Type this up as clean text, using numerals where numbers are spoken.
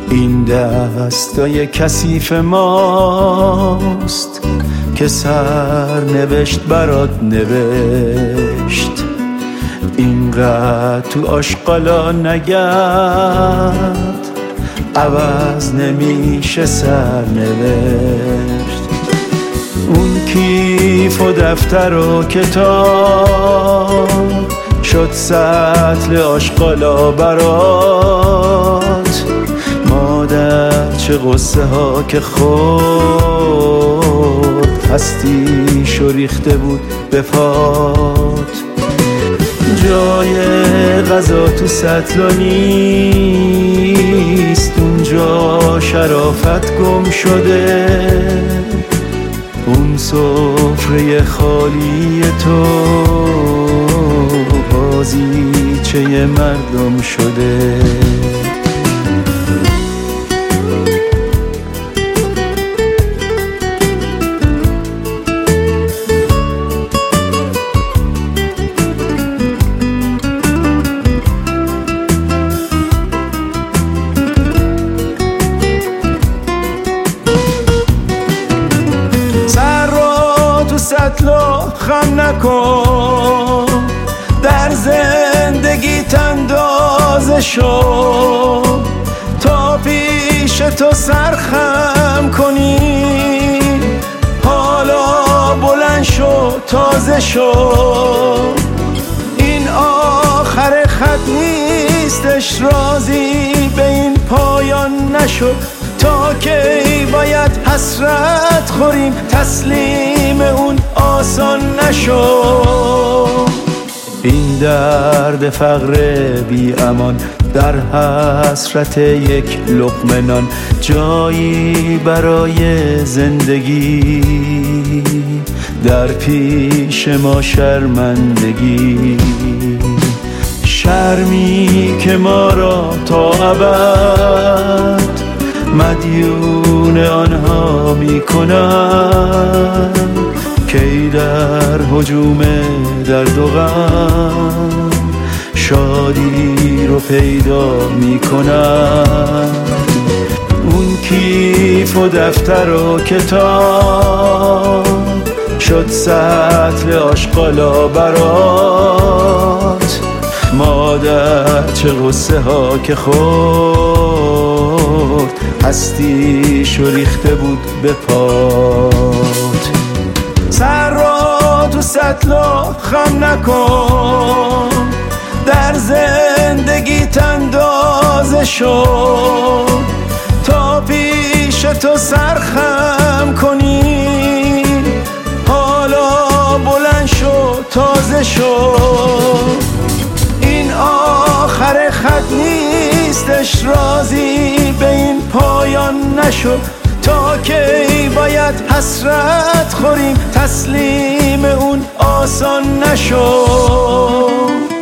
این دستای کثیف ماست که سرنوشت برات نوشت. اینقدر تو آشغالا نگرد، عوض نمیشه سرنوشت. اون کیف و دفتر و کتاب شد سطل آشغالا برات. مادر چه غصه ها که خورد، هستیشو ریخته بود به پات. جای غذا تو سطلا نیست، اونجا شرافت گم شده. اون سفره خالی تو بازیچه مردم شده. سطلا خم نکن، در زندگی اندازه شو تا پیش تو سرخم کنی. حالا بلند شو، تازه شو، این آخر خط نیستش. راضی به این پایان نشو، تا کی باید حسرت خوریم؟ تسلیم اون آسان نشو. این درد فقر بی امان در حسرت یک لقمه نان، جایی برای زندگی در پیش ما شرمندگی. شرمی که ما را تا ابد مدیون آنها میکنن، کی در هجوم درد و غم شادی رو پیدا میکنن. اون کیف و دفتر و کتاب شد سطل آشغالا برات. مادر چه غصه ها که خورد، هستیشو ریخته بود به پات. سر را تو سطلا خم نکن، در زندگی اندازه شو تا پیش تو سرخم کنی. حالا بلند شو، تازه شو، این آخر خط نیستش. راضی به این پایان نشو، تا کی باید حسرت خوریم؟ تسلیم اون آسان نشو.